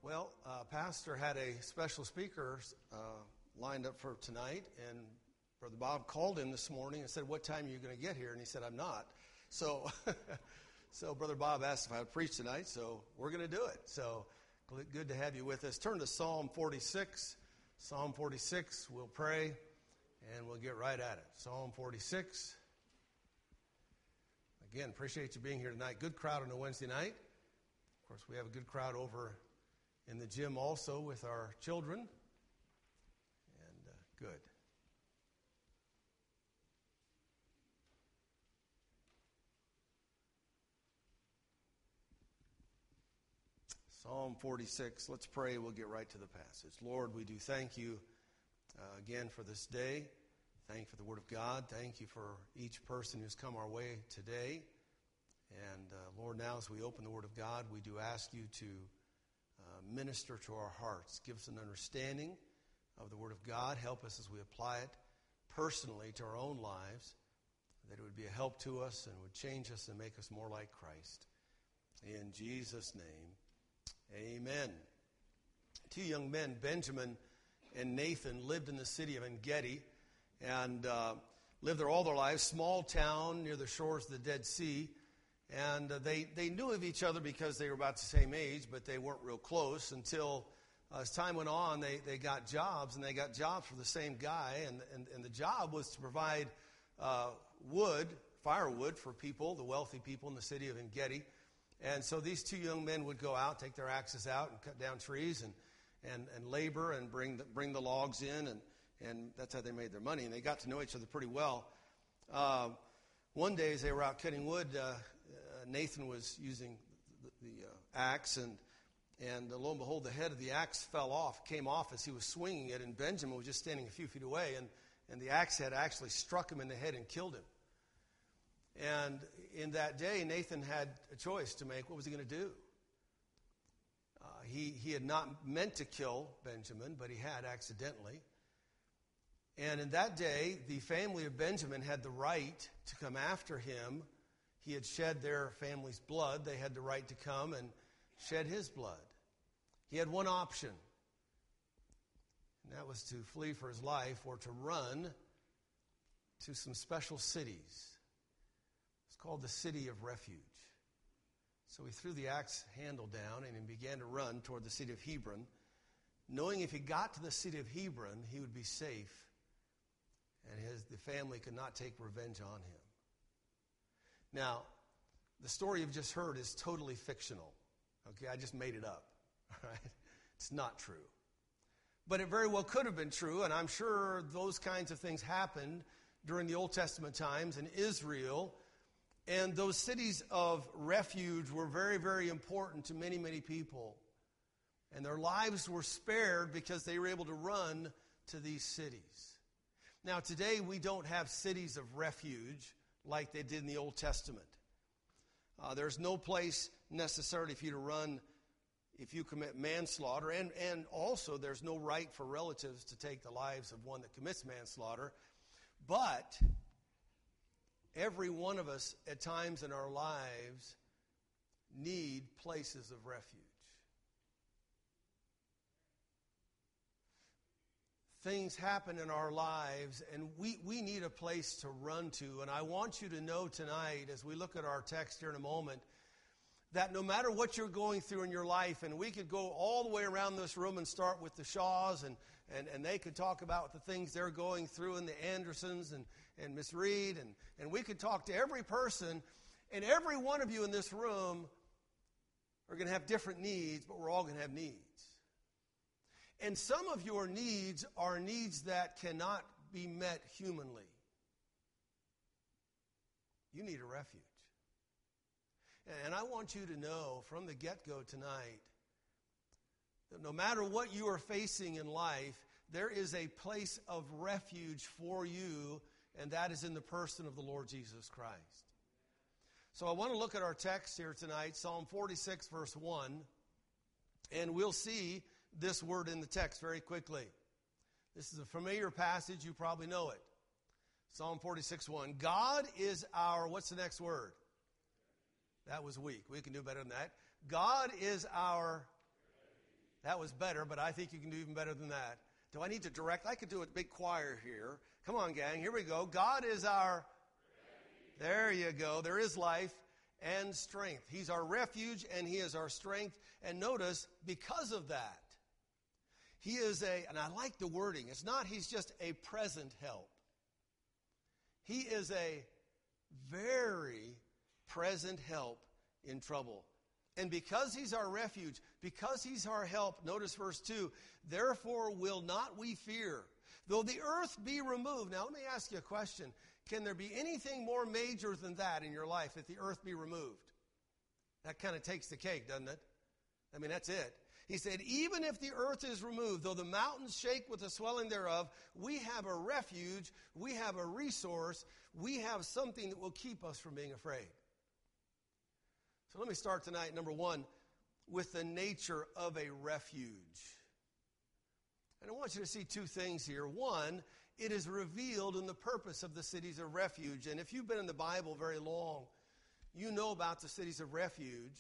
Well, Pastor had a special speaker lined up for tonight, and Brother Bob called him this morning and said, "What time are you going to get here?" And he said, "I'm not." So, Brother Bob asked if I would preach tonight, so we're going to do it. So, good to have you with us. Turn to Psalm 46. Psalm 46, we'll pray, and we'll get right at it. Psalm 46. Again, appreciate you being here tonight. Good crowd on a Wednesday night. Of course, we have a good crowd over in the gym also with our children. And good. Psalm 46. Let's pray. We'll get right to the passage. Lord, we do thank you again for this day. Thank you for the Word of God. Thank you for each person who's come our way today. And Lord, now as we open the Word of God, we do ask you to minister to our hearts. Give us an understanding of the Word of God. Help us as we apply it personally to our own lives, that it would be a help to us and would change us and make us more like Christ. In Jesus' name, amen. Two young men, Benjamin and Nathan, lived in the city of En-Gedi and lived there all their lives. Small town near the shores of the Dead Sea. And they knew of each other because they were about the same age, but they weren't real close until as time went on, they got jobs, and they got jobs for the same guy. And the job was to provide firewood for people, the wealthy people in the city of En-Gedi. And so these two young men would go out, take their axes out and cut down trees and labor and bring the logs in. And that's how they made their money. And they got to know each other pretty well. One day as they were out cutting wood, Nathan was using the axe, and lo and behold, the head of the axe came off as he was swinging it, and Benjamin was just standing a few feet away, and the axe head actually struck him in the head and killed him. And in that day, Nathan had a choice to make. What was he going to do? He had not meant to kill Benjamin, but he had accidentally. And in that day, the family of Benjamin had the right to come after him. He had shed their family's blood. They had the right to come and shed his blood. He had one option, and that was to flee for his life or to run to some special cities. It's called the City of Refuge. So he threw the axe handle down and he began to run toward the city of Hebron, knowing if he got to the city of Hebron, he would be safe and the family could not take revenge on him. Now, the story you've just heard is totally fictional. Okay, I just made it up. All right? It's not true. But it very well could have been true, and I'm sure those kinds of things happened during the Old Testament times in Israel. And those cities of refuge were very, very important to many, many people. And their lives were spared because they were able to run to these cities. Now, today we don't have cities of refuge like they did in the Old Testament. There's no place necessarily for you to run if you commit manslaughter, and also there's no right for relatives to take the lives of one that commits manslaughter. But every one of us at times in our lives need places of refuge. Things happen in our lives, and we need a place to run to. And I want you to know tonight, as we look at our text here in a moment, that no matter what you're going through in your life, and we could go all the way around this room and start with the Shaws, and they could talk about the things they're going through, and the Andersons and Miss Reed, and we could talk to every person, and every one of you in this room are going to have different needs, but we're all going to have needs. And some of your needs are needs that cannot be met humanly. You need a refuge. And I want you to know from the get-go tonight that no matter what you are facing in life, there is a place of refuge for you, and that is in the person of the Lord Jesus Christ. So I want to look at our text here tonight, Psalm 46, verse 1, and we'll see this word in the text very quickly. This is a familiar passage. You probably know it. Psalm 46:1. God is our, what's the next word? That was weak. We can do better than that. God is our That was better, but I think you can do even better than that. Do I need to direct? I could do a big choir here. Come on, gang. Here we go. God is our... There you go. There is life and strength. He's our refuge and He is our strength. And notice, because of that, He is and I like the wording, it's not He's just a present help. He is a very present help in trouble. And because He's our refuge, because He's our help, notice verse 2, therefore will not we fear, though the earth be removed. Now let me ask you a question. Can there be anything more major than that in your life, that the earth be removed? That kind of takes the cake, doesn't it? I mean, that's it. He said, even if the earth is removed, though the mountains shake with the swelling thereof, we have a refuge, we have a resource, we have something that will keep us from being afraid. So let me start tonight, number one, with the nature of a refuge. And I want you to see two things here. One, it is revealed in the purpose of the cities of refuge. And if you've been in the Bible very long, you know about the cities of refuge.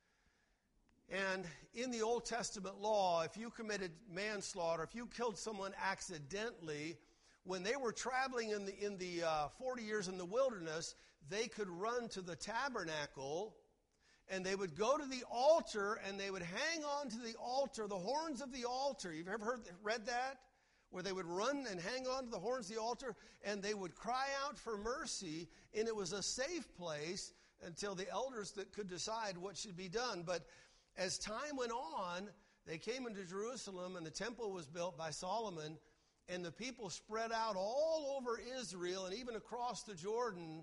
And in the Old Testament law, if you committed manslaughter, if you killed someone accidentally, when they were traveling in the 40 years in the wilderness, they could run to the tabernacle, and they would go to the altar, and they would hang on to the altar, the horns of the altar. You've ever read that? Where they would run and hang on to the horns of the altar, and they would cry out for mercy, and it was a safe place until the elders that could decide what should be done. But as time went on, they came into Jerusalem, and the temple was built by Solomon, and the people spread out all over Israel and even across the Jordan.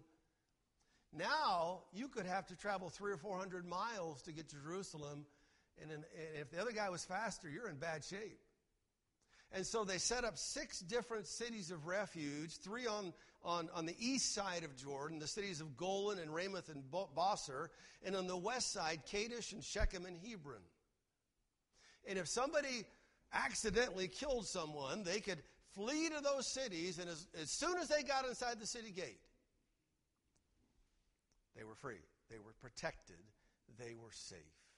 Now, you could have to travel 300 or 400 miles to get to Jerusalem, and if the other guy was faster, you're in bad shape. And so they set up 6 different cities of refuge, 3 on the east side of Jordan, the cities of Golan and Ramoth and Bosser, and on the west side, Kadesh and Shechem and Hebron. And if somebody accidentally killed someone, they could flee to those cities, and as soon as they got inside the city gate, they were free. They were protected. They were safe.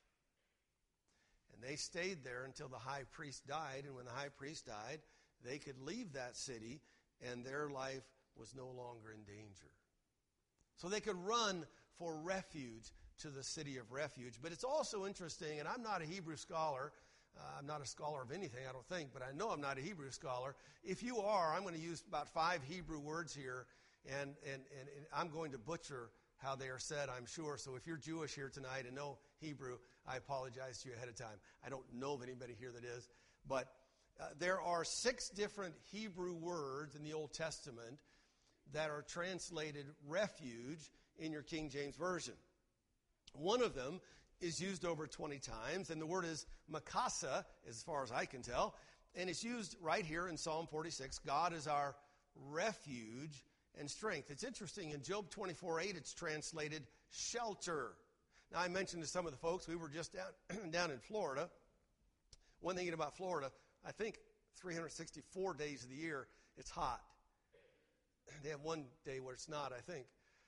And they stayed there until the high priest died. And when the high priest died, they could leave that city, and their life was no longer in danger. So they could run for refuge to the city of refuge. But it's also interesting, and I'm not a Hebrew scholar. I'm not a scholar of anything, I don't think, but I know I'm not a Hebrew scholar. If you are, I'm going to use about 5 Hebrew words here, and I'm going to butcher how they are said, I'm sure. So if you're Jewish here tonight and know Hebrew, I apologize to you ahead of time. I don't know of anybody here that is. But there are 6 different Hebrew words in the Old Testament that are translated refuge in your King James Version. One of them is used over 20 times, and the word is makasa, as far as I can tell. And it's used right here in Psalm 46. God is our refuge and strength. It's interesting, in Job 24:8, it's translated shelter. Now, I mentioned to some of the folks, we were just down in Florida. One thing about Florida, I think 364 days of the year, it's hot. They have one day where it's not, I think.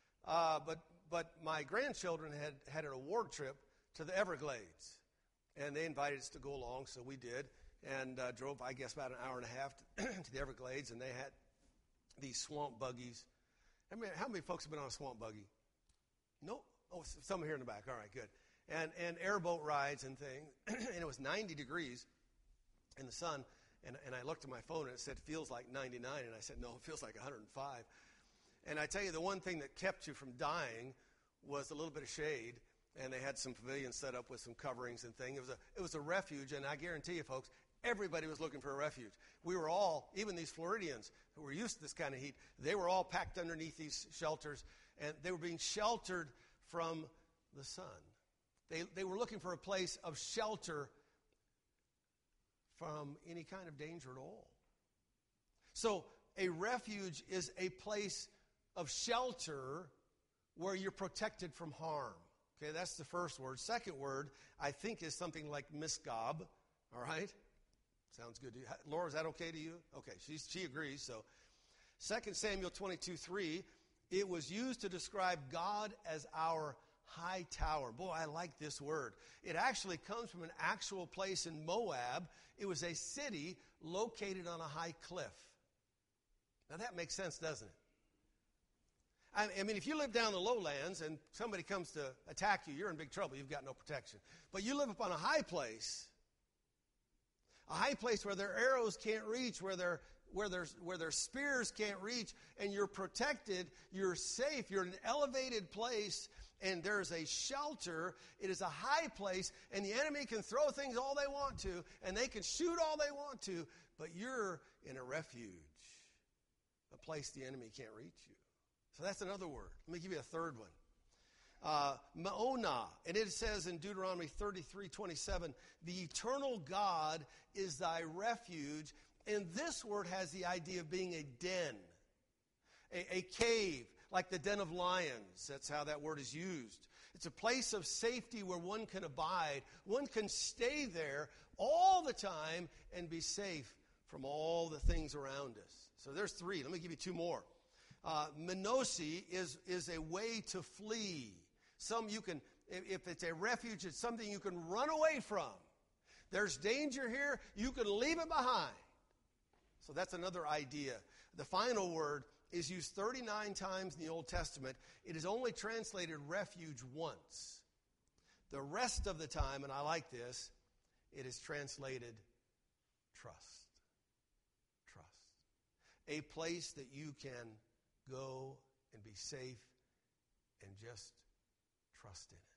But my grandchildren had an award trip to the Everglades, and they invited us to go along, so we did, and drove, I guess, about an hour and a half to the Everglades, and they had these swamp buggies. How many folks have been on a swamp buggy? Nope. Oh, some here in the back. All right, good. And airboat rides and things. And it was 90 degrees in the sun. And I looked at my phone, and it said, feels like 99. And I said, no, it feels like 105. And I tell you, the one thing that kept you from dying was a little bit of shade. And they had some pavilions set up with some coverings and things. It was a refuge, and I guarantee you, folks, everybody was looking for a refuge. We were all, even these Floridians who were used to this kind of heat, they were all packed underneath these shelters, and they were being sheltered from the sun. They were looking for a place of shelter from any kind of danger at all. So a refuge is a place of shelter where you're protected from harm. Okay, that's the first word. Second word, I think, is something like misgab. All right? Sounds good to you. Laura, is that okay to you? Okay, she agrees. So 2 Samuel 22:3, it was used to describe God as our high tower. Boy, I like this word. It actually comes from an actual place in Moab. It was a city located on a high cliff. Now that makes sense, doesn't it? I mean, if you live down the lowlands and somebody comes to attack you, you're in big trouble. You've got no protection. But you live up on a high place where their arrows can't reach, where their spears can't reach, and you're protected, you're safe, you're in an elevated place, and there's a shelter. It is a high place, and the enemy can throw things all they want to, and they can shoot all they want to, but you're in a refuge, a place the enemy can't reach you. So that's another word. Let me give you a third one. Ma'onah. And it says in Deuteronomy 33:27, the eternal God is thy refuge. And this word has the idea of being a den, a cave, like the den of lions. That's how that word is used. It's a place of safety where one can abide. One can stay there all the time and be safe from all the things around us. So there's three. Let me give you two more. Menosi is a way to flee. Some you can, if it's a refuge, it's something you can run away from. There's danger here, you can leave it behind. So that's another idea. The final word is used 39 times in the Old Testament. It is only translated refuge once. The rest of the time, and I like this, it is translated trust. Trust. A place that you can go and be safe and just trust in it.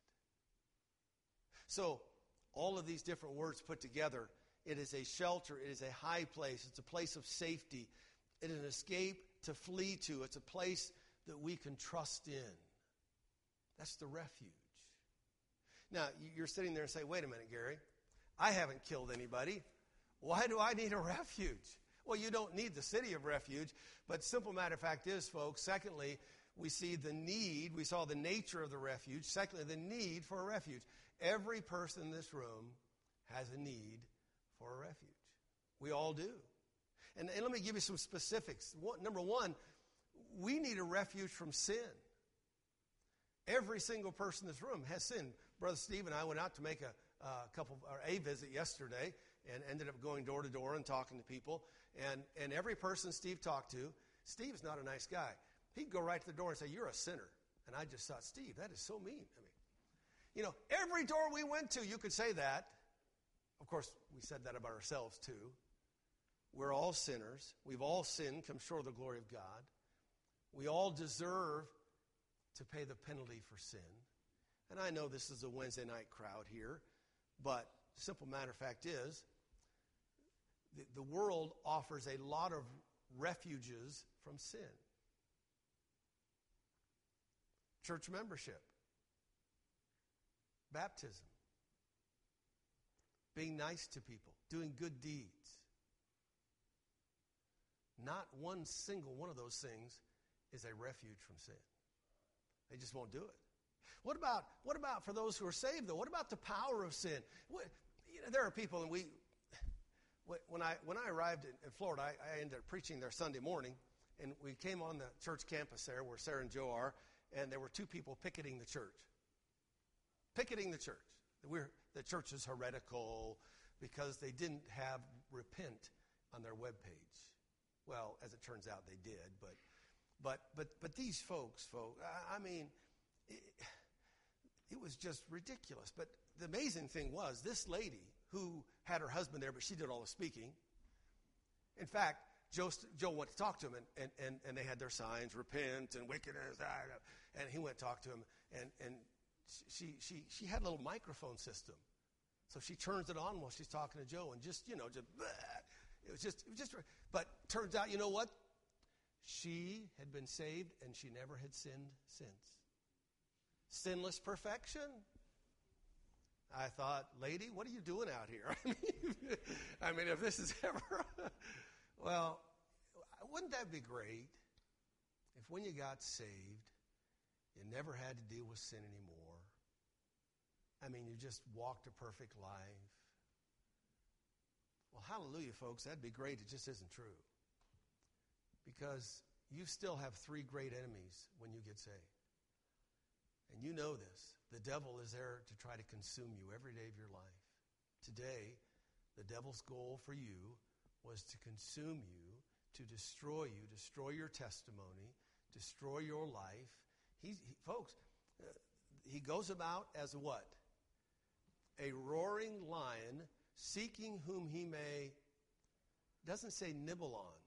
So, all of these different words put together, it is a shelter, it is a high place, it's a place of safety, it is an escape to flee to, it's a place that we can trust in. That's the refuge. Now, you're sitting there and say, wait a minute, Gary, I haven't killed anybody. Why do I need a refuge? Well, you don't need the city of refuge, but simple matter of fact is, folks, secondly, we see the need, we saw the nature of the refuge. Secondly, the need for a refuge. Every person in this room has a need for a refuge. We all do. And let me give you some specifics. Number one, we need a refuge from sin. Every single person in this room has sinned. Brother Steve and I went out to make a visit yesterday and ended up going door to door and talking to people. And every person Steve talked to, Steve's not a nice guy. He'd go right to the door and say, you're a sinner. And I just thought, Steve, that is so mean. I mean, you know, every door we went to, you could say that. Of course, we said that about ourselves too. We're all sinners. We've all sinned, come short of the glory of God. We all deserve to pay the penalty for sin. And I know this is a Wednesday night crowd here, but the simple matter of fact is, the world offers a lot of refuges from sin. Church membership, baptism, being nice to people, doing good deeds. Not one single one of those things is a refuge from sin. They just won't do it. What about for those who are saved, though? What about the power of sin? There are people, and when I arrived in Florida, I ended up preaching there Sunday morning, and we came on the church campus there where Sarah and Joe are, and there were two people picketing the church. Picketing the church. The church is heretical because they didn't have repent on their webpage. Well, as it turns out, they did, but these folks, I mean, it was just ridiculous. But the amazing thing was, this lady who had her husband there, but she did all the speaking. In fact, Joe went to talk to him, and they had their signs, repent and wickedness, and he went to talk to him, and she had a little microphone system, so she turns it on while she's talking to Joe, and just it was just. But turns out, you know what? She had been saved, and she never had sinned since. Sinless perfection. I thought, lady, what are you doing out here? I mean, if this is ever... Well, wouldn't that be great if when you got saved, you never had to deal with sin anymore? I mean, you just walked a perfect life. Well, hallelujah, folks, that'd be great. It just isn't true. Because you still have three great enemies when you get saved. And you know this. The devil is there to try to consume you every day of your life. Today, the devil's goal for you was to consume you, to destroy you, destroy your testimony, destroy your life. Folks, he goes about as what? A roaring lion, seeking whom he may, doesn't say nibble on.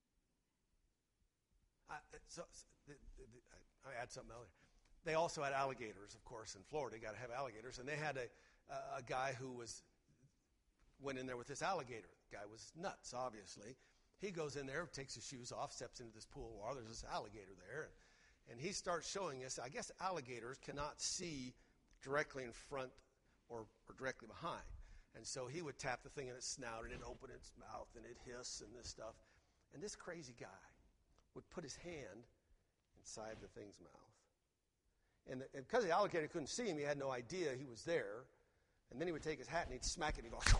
I add something else. They also had alligators, of course, in Florida. You got to have alligators. And they had a guy who went in there with this alligator. The guy was nuts, obviously. He goes in there, takes his shoes off, steps into this pool of water. There's this alligator there. And he starts showing us, I guess alligators cannot see directly in front or directly behind. And so he would tap the thing in its snout, and it'd open its mouth, and it'd hiss and this stuff. And this crazy guy would put his hand inside the thing's mouth. And because the alligator couldn't see him, he had no idea he was there. And then he would take his hat and he'd smack it and he'd go,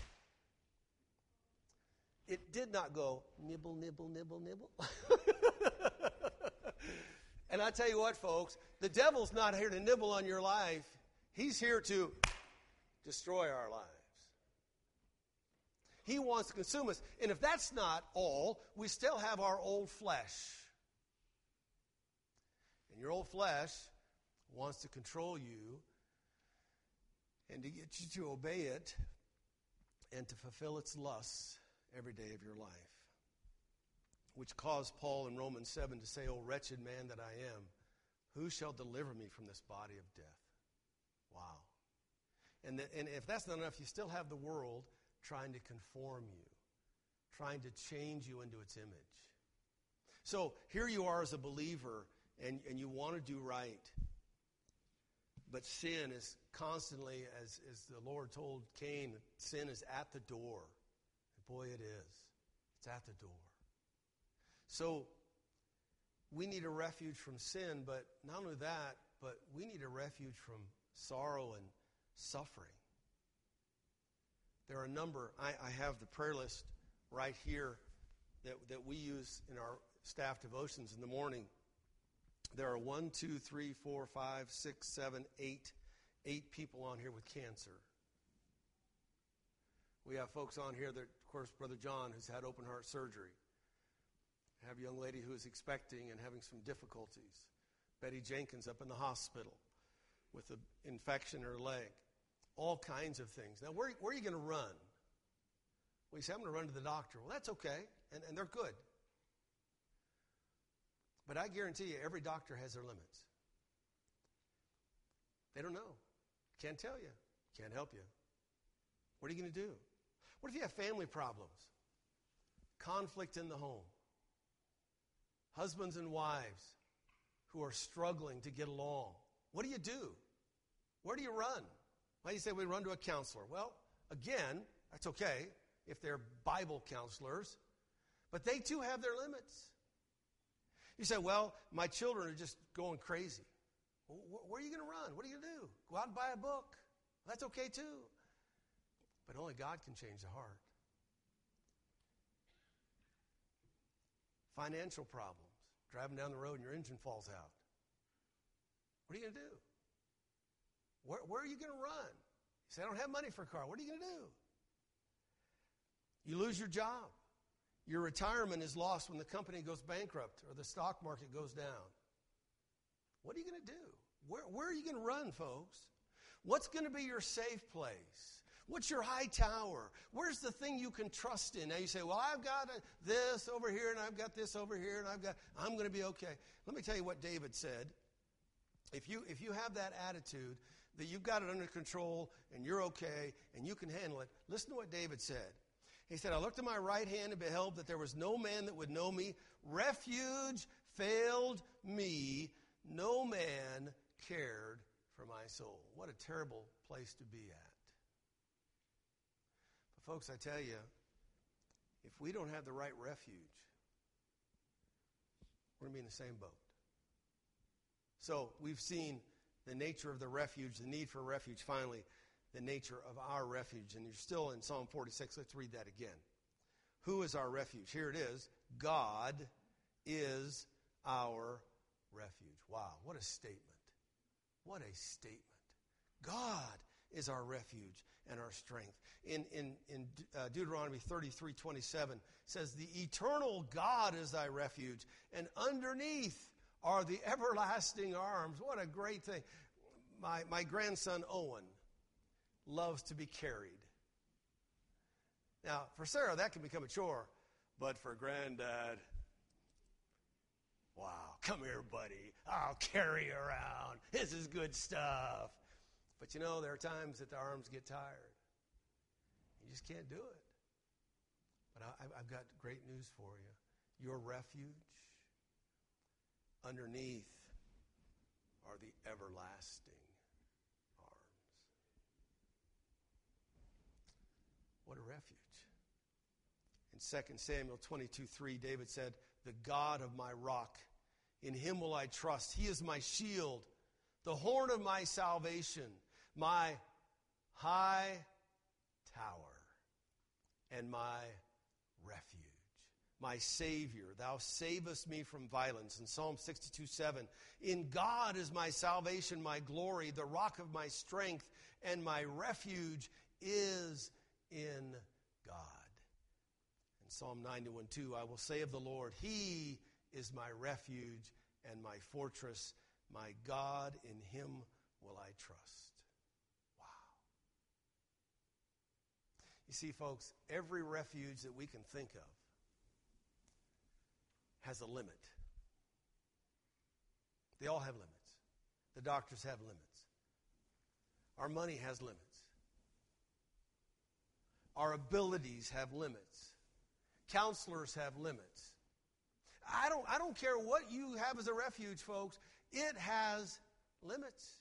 it did not go, nibble, nibble, nibble, nibble. And I tell you what, folks, the devil's not here to nibble on your life. He's here to destroy our lives. He wants to consume us. And if that's not all, we still have our old flesh. And your old flesh wants to control you and to get you to obey it and to fulfill its lusts every day of your life. Which caused Paul in Romans 7 to say, "O wretched man that I am, who shall deliver me from this body of death?" Wow. And if that's not enough, you still have the world trying to conform you, trying to change you into its image. So here you are as a believer, and you want to do right. But sin is constantly, as the Lord told Cain, sin is at the door. And boy, it is. It's at the door. So we need a refuge from sin, but not only that, but we need a refuge from sorrow and suffering. There are a number, I have the prayer list right here that we use in our staff devotions in the morning. There are 1, 2, 3, 4, 5, 6, 7, 8 people on here with cancer. We have folks on here that, of course, Brother John, who's had open heart surgery. I have a young lady who is expecting and having some difficulties. Betty Jenkins up in the hospital with an infection in her leg. All kinds of things. Now, where are you going to run? Well, you say, I'm going to run to the doctor. Well, that's okay, and they're good. But I guarantee you, every doctor has their limits. They don't know. Can't tell you. Can't help you. What are you going to do? What if you have family problems? Conflict in the home. Husbands and wives who are struggling to get along. What do you do? Where do you run? Well, you say we run to a counselor. Well, again, that's okay if they're Bible counselors. But they too have their limits. You say, well, my children are just going crazy. Well, where are you going to run? What are you going to do? Go out and buy a book. That's okay too. But only God can change the heart. Financial problems. Driving down the road and your engine falls out. What are you going to do? Where are you going to run? You say, I don't have money for a car. What are you going to do? You lose your job. Your retirement is lost when the company goes bankrupt or the stock market goes down. What are you going to do? Where are you going to run, folks? What's going to be your safe place? What's your high tower? Where's the thing you can trust in? Now you say, well, I've got this over here, and I've got this over here, and I'm going to be okay. Let me tell you what David said. If you have that attitude that you've got it under control and you're okay and you can handle it, listen to what David said. He said, I looked to my right hand and beheld that there was no man that would know me. Refuge failed me. No man cared for my soul. What a terrible place to be at. But folks, I tell you, if we don't have the right refuge, we're going to be in the same boat. So we've seen the nature of the refuge, the need for refuge. Finally, the nature of our refuge. And you're still in Psalm 46. Let's read that again. Who is our refuge? Here it is. God is our refuge. Wow, what a statement. What a statement. God is our refuge and our strength. In Deuteronomy 33:27 says, the eternal God is thy refuge, and underneath are the everlasting arms. What a great thing. My grandson Owen loves to be carried. Now, for Sarah, that can become a chore, but for Granddad, wow, come here, buddy. I'll carry you around. This is good stuff. But you know, there are times that the arms get tired. You just can't do it. But I've got great news for you. Your refuge, underneath are the everlasting arms. What a refuge. In 2 Samuel 22:3, David said, the God of my rock, in him will I trust. He is my shield, the horn of my salvation, my high tower, and my refuge, my Savior. Thou savest me from violence. In Psalm 62:7, in God is my salvation, my glory, the rock of my strength, and my refuge is in God. In Psalm 91:2, I will say of the Lord, he is my refuge and my fortress, my God, in him will I trust. Wow. You see, folks, every refuge that we can think of has a limit. They all have limits. The doctors have limits. Our money has limits. Our abilities have limits. Counselors have limits. I don't care what you have as a refuge, folks. It has limits.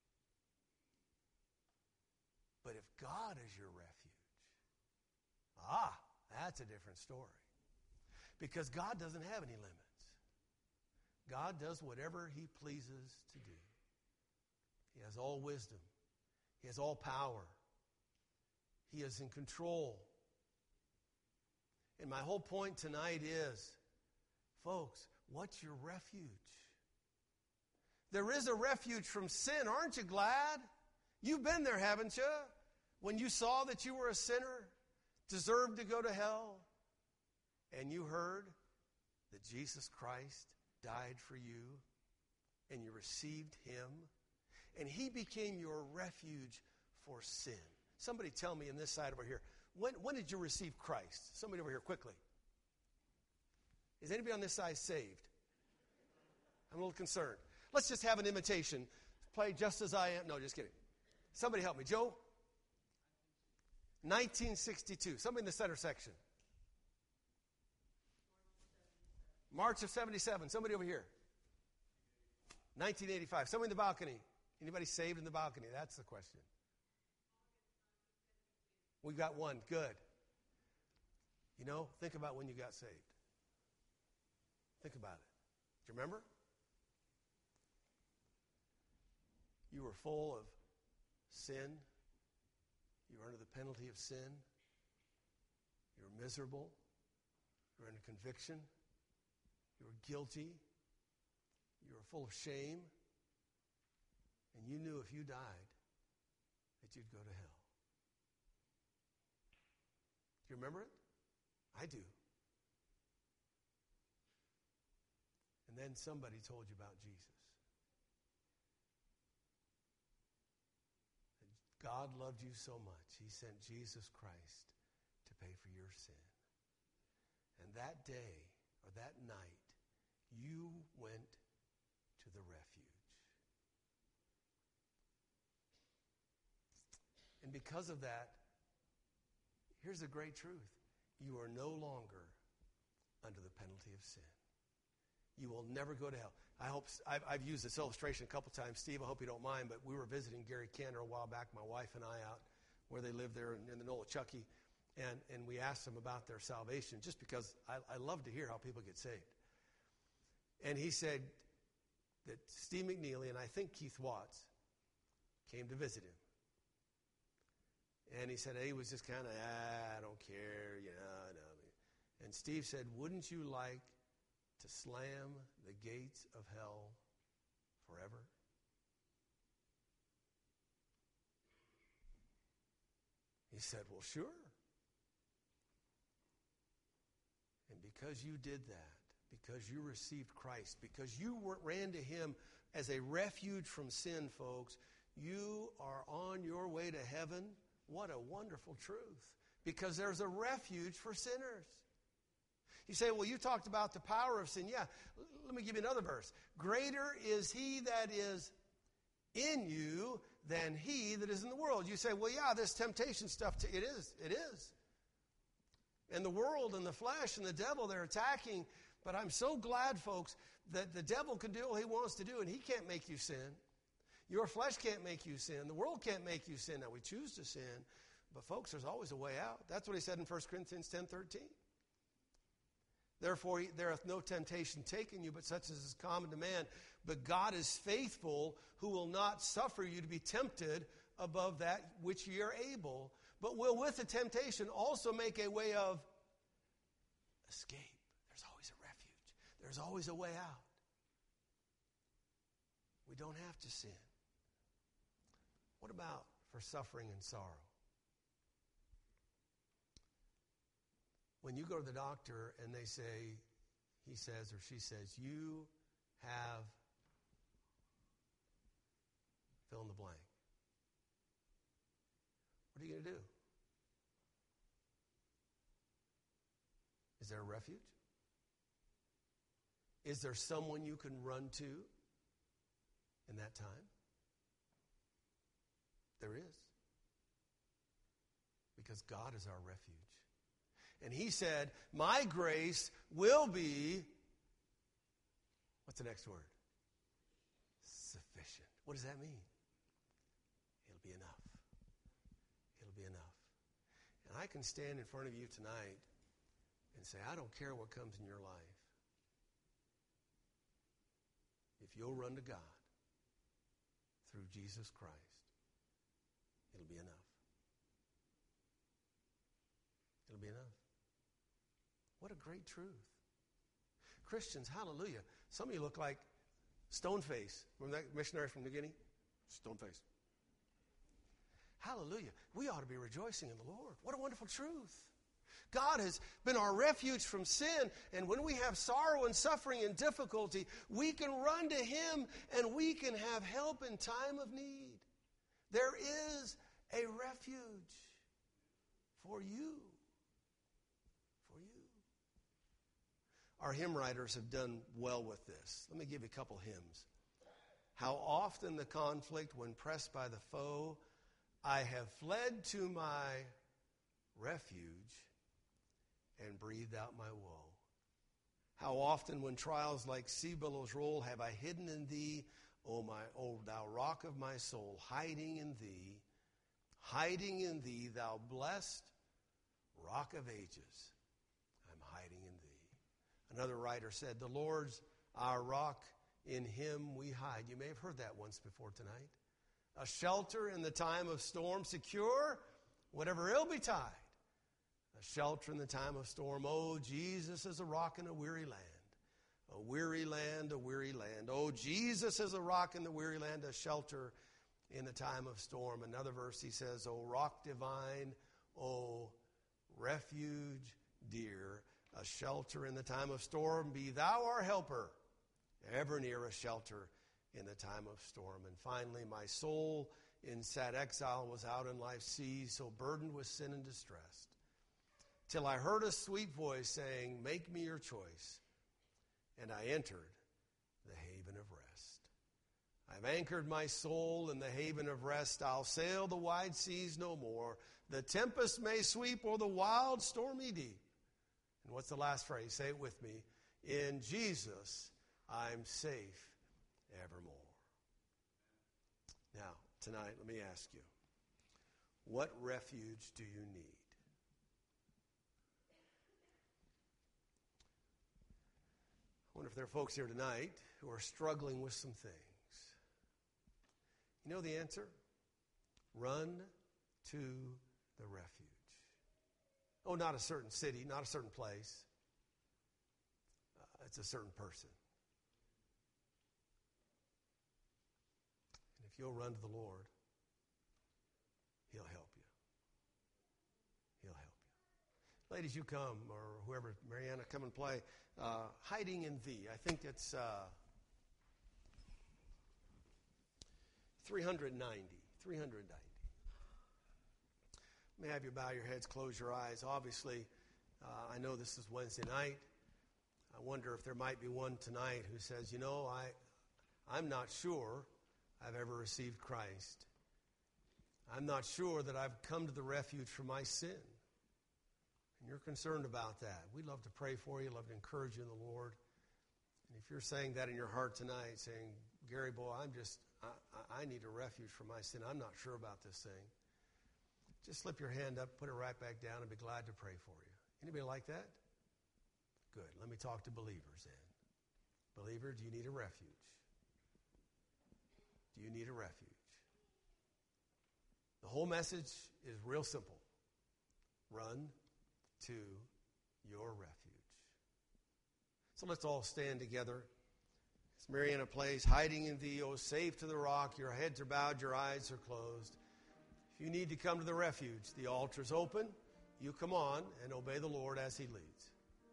But if God is your refuge, that's a different story. Because God doesn't have any limits. God does whatever he pleases to do. He has all wisdom. He has all power. He is in control. And my whole point tonight is, folks, what's your refuge? There is a refuge from sin. Aren't you glad? You've been there, haven't you? When you saw that you were a sinner, deserved to go to hell, and you heard that Jesus Christ died for you, and you received him, and he became your refuge for sin. Somebody tell me on this side over here, when did you receive Christ? Somebody over here, quickly. Is anybody on this side saved? I'm a little concerned. Let's just have an imitation. Play Just As I Am. No, just kidding. Somebody help me. Joe? 1962. Somebody in the center section. March of 77. Somebody over here. 1985. Somebody in the balcony. Anybody saved in the balcony? That's the question. We got one. Good. You know, think about when you got saved. Think about it. Do you remember? You were full of sin. You were under the penalty of sin. You were miserable. You were under conviction. You were guilty. You were full of shame. And you knew if you died that you'd go to hell. Do you remember it? I do. And then somebody told you about Jesus. And God loved you so much, he sent Jesus Christ to pay for your sin. And that day, or that night, you went to the refuge. And because of that, here's the great truth. You are no longer under the penalty of sin. You will never go to hell. I've used this illustration a couple times. Steve, I hope you don't mind, but we were visiting Gary Cantor a while back, my wife and I, out where they live there in the Nolichucky, and we asked them about their salvation just because I love to hear how people get saved. And he said that Steve McNeely and I think Keith Watts came to visit him. And he said, he was just kind of, I don't care, you know. And Steve said, wouldn't you like to slam the gates of hell forever? He said, well, sure. And because you did that, because you received Christ, because you ran to him as a refuge from sin, folks, you are on your way to heaven. What a wonderful truth. Because there's a refuge for sinners. You say, well, you talked about the power of sin. Yeah, let me give you another verse. Greater is he that is in you than he that is in the world. You say, well, yeah, this temptation stuff, it is. And the world and the flesh and the devil, they're attacking. But I'm so glad, folks, that the devil can do what he wants to do, and he can't make you sin. Your flesh can't make you sin. The world can't make you sin. Now, we choose to sin, but folks, there's always a way out. That's what he said in 1 Corinthians 10:13. Therefore, there hath no temptation taken you, but such as is common to man. But God is faithful, who will not suffer you to be tempted above that which ye are able, but will with the temptation also make a way of escape. There's always a refuge. There's always a way out. We don't have to sin. What about for suffering and sorrow? When you go to the doctor and they say, he says or she says, you have fill in the blank. What are you going to do? Is there a refuge? Is there someone you can run to in that time? There is. Because God is our refuge. And he said, my grace will be, what's the next word? Sufficient. What does that mean? It'll be enough. It'll be enough. And I can stand in front of you tonight and say, I don't care what comes in your life. If you'll run to God through Jesus Christ, it'll be enough. It'll be enough. What a great truth. Christians, hallelujah. Some of you look like Stoneface. Remember that missionary from New Guinea? Stoneface. Hallelujah. We ought to be rejoicing in the Lord. What a wonderful truth. God has been our refuge from sin, and when we have sorrow and suffering and difficulty, we can run to him and we can have help in time of need. There is a refuge for you. Our hymn writers have done well with this. Let me give you a couple hymns. How often the conflict, when pressed by the foe, I have fled to my refuge and breathed out my woe. How often when trials like sea billows roll, have I hidden in thee, O thou rock of my soul, hiding in thee, thou blessed rock of ages. I'm hiding in thee. Another writer said, the Lord's our rock, in him we hide. You may have heard that once before tonight. A shelter in the time of storm, secure, whatever ill betide. A shelter in the time of storm. Oh, Jesus is a rock in a weary land. A weary land, a weary land. Oh, Jesus is a rock in the weary land, a shelter in the time of storm. Another verse he says, oh, rock divine, oh, refuge dear, a shelter in the time of storm. Be thou our helper, ever near, a shelter in the time of storm. And finally, my soul in sad exile was out in life's sea, so burdened with sin and distress, till I heard a sweet voice saying, make me your choice. And I entered the haven of rest. I've anchored my soul in the haven of rest. I'll sail the wide seas no more. The tempest may sweep or the wild stormy deep. And what's the last phrase? Say it with me. In Jesus, I'm safe evermore. Now, tonight, let me ask you, what refuge do you need? I wonder if there are folks here tonight who are struggling with some things. You know the answer? Run to the refuge. Oh, not a certain city, not a certain place. It's a certain person. And if you'll run to the Lord, he'll help you. Ladies, you come, or whoever, Mariana, come and play. Hiding in Thee. I think it's 390. 390. May I have you bow your heads, close your eyes. Obviously, I know this is Wednesday night. I wonder if there might be one tonight who says, I'm not sure I've ever received Christ. I'm not sure that I've come to the refuge for my sin. And you're concerned about that. We'd love to pray for you, love to encourage you in the Lord. And if you're saying that in your heart tonight, saying, Gary, boy, I need a refuge for my sin. I'm not sure about this thing. Just slip your hand up, put it right back down, and be glad to pray for you. Anybody like that? Good. Let me talk to believers then. Believer, do you need a refuge? Do you need a refuge? The whole message is real simple. Run to your refuge. So let's all stand together. As Mariana plays, Hiding in Thee, oh, safe to the rock, your heads are bowed, your eyes are closed. If you need to come to the refuge, the altar's open. You come on and obey the Lord as He leads.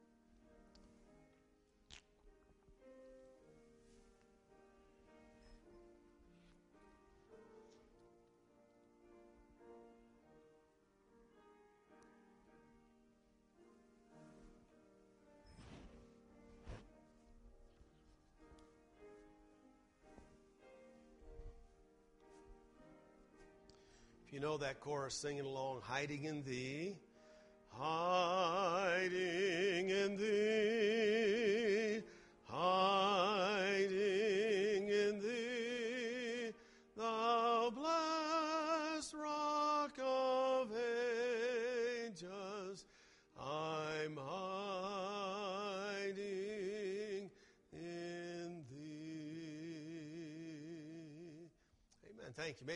If you know that chorus, singing along, Hiding in Thee, hiding in Thee, hiding in Thee, thou blessed rock of ages, I'm hiding in Thee. Amen. Thank you.